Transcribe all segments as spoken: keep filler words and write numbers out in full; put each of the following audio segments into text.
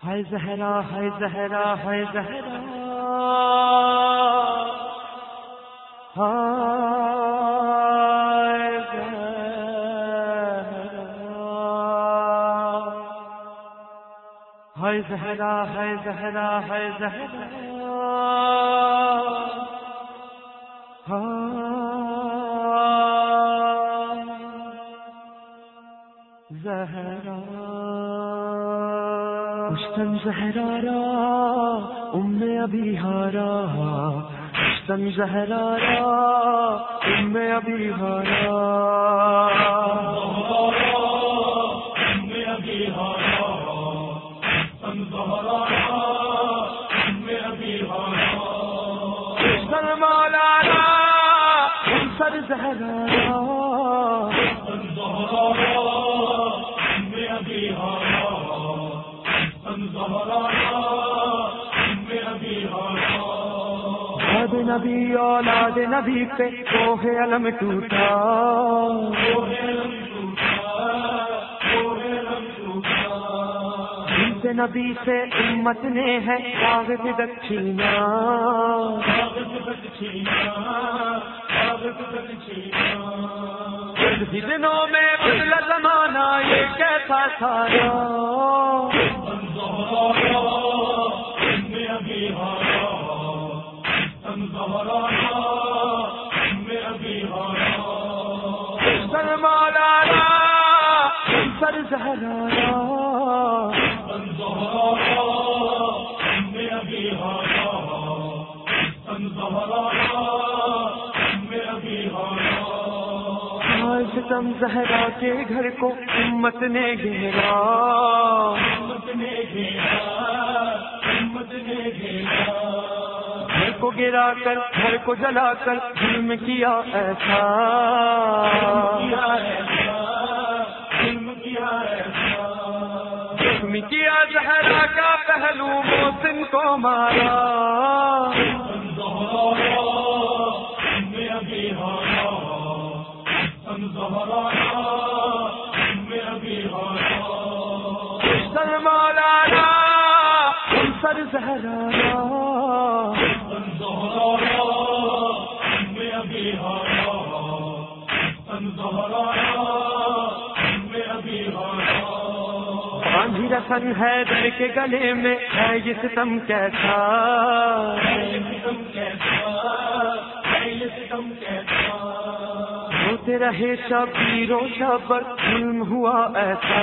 ہائے زہرا ہائے زہرا ہائے زہرا ہائے زہرا ہائے زہرا ہائے زہرا زہرا کشتن زہرا را ام ابی ہارا کشتن زہرا را ام ابی ہارا ام ابی ہارا کشتن زہرا را ام ابی ہارا کشتن مولانا سر زہرا را کشتن زہرا را ام ابی ہارا اولاد نبی اولاد نبی پہ کوہ علم ٹوٹا جنس نبی سے امت نے ہے کاغذ دکھینا دنوں میں بدلا زمانہ یہ کیسا سارا سر مولانا سر زہرا ستم زہرا کے گھر کو امت نے گھیرا گھر کو گرا کر گھر کو جلا کر ظلم کیا ایسا ظلم کیا زہرا کا پہلو محسن کو مارا سر مولانا سر زہرا آندھی رسن ہے دل کے گلے میں ہے یہ ستم کیسا ہوتے رہے شبیر و شبر ظلم ہوا ایسا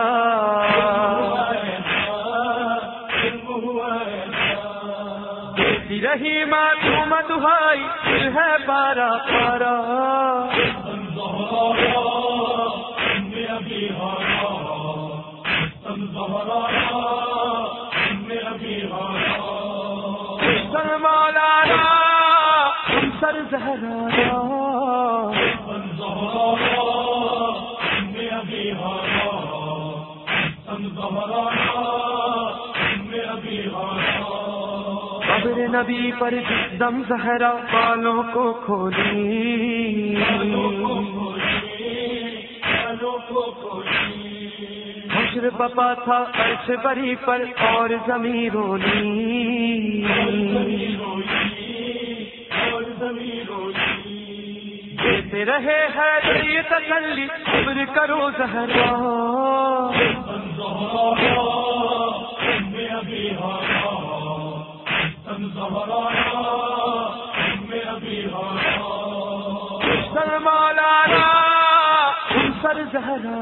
دیتی رہی معصوم دہائی دل ہے پارا پارا سر مولانا سر زہرا قبر نبی پر جس دم زہرا بالوں کو کھولی حشر بپا تھا عرش بری پر اور زمین رولی دیتے رہے ہے یہ تسلی صبر کرو زہرا سر مولانا سر زہرا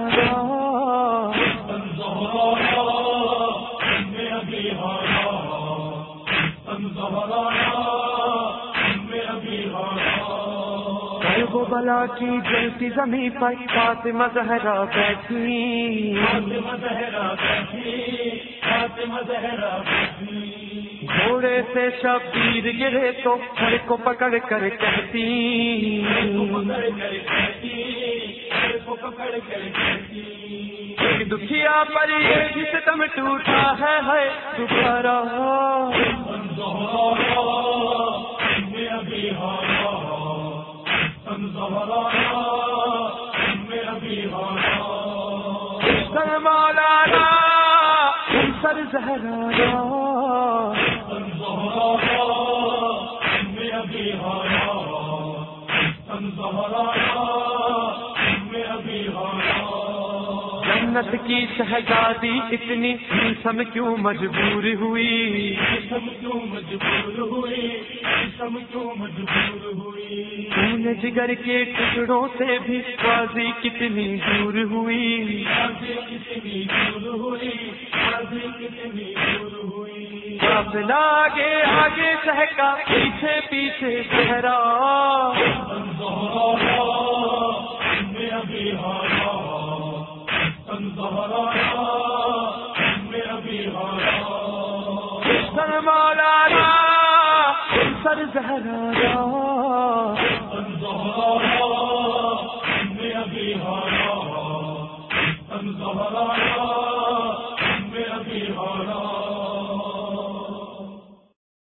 وہ بلا کی جلتی زمین پر فاطمہ زہرا بیٹھی گھوڑے سے شبیر گرے تو گھر کو پکڑ کر کہتی دکھیا پر یہ ستم ٹوٹا ہے ہے دوبارہ سر مولانا سر زہرا جنت کی شہزادی اتنی سم کیوں مجبور ہوئی سم کیوں مجبور ہوئی سم کیوں مجبور ہوئی خون جگر کے ٹکڑوں سے بھی بازی کتنی دور ہوئی بازی کتنی دور ہوئی بازی کتنی دور ہوئی قافلہ آگے آگے چہکا پیچھے پیچھے صحرا سر مولانا سر زہرا